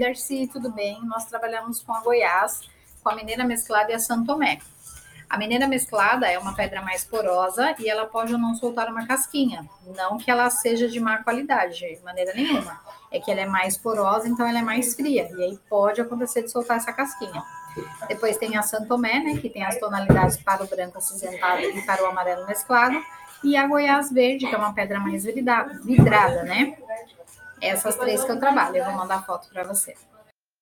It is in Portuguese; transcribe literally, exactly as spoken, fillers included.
Darcy, tudo bem? Nós trabalhamos com a Goiás, com a mineira mesclada e a Santo Tomé. A mineira mesclada é uma pedra mais porosa e ela pode ou não soltar uma casquinha. Não que ela seja de má qualidade, de maneira nenhuma. É que ela é mais porosa, então ela é mais fria. E aí pode acontecer de soltar essa casquinha. Depois tem a Santo Tomé, né, que tem as tonalidades para o branco acinzentado e para o amarelo mesclado. E a Goiás verde, que é uma pedra mais vidrada, né? Essas três que eu trabalho. Eu vou mandar foto para você.